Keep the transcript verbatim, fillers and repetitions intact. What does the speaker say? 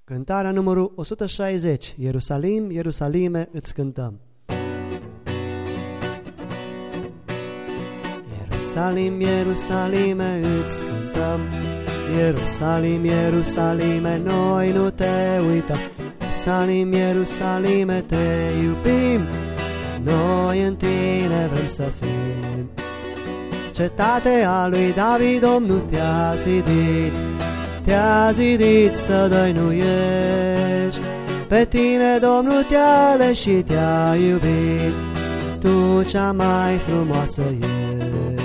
Cântarea numărul o sută șaizeci. Ierusalim, Ierusalime, îți cântăm. Ierusalim, Ierusalime, îți cântăm. Ierusalim, Ierusalime, noi nu te uităm. Ierusalim, Ierusalime, te iubim. Noi în tine vrem să fim. Cetatea lui David, Domnul te-a zidit. Te-a zidit să dăinuiești. Pe tine Domnul te-a ales și te-a iubit. Tu cea mai frumoasă ești.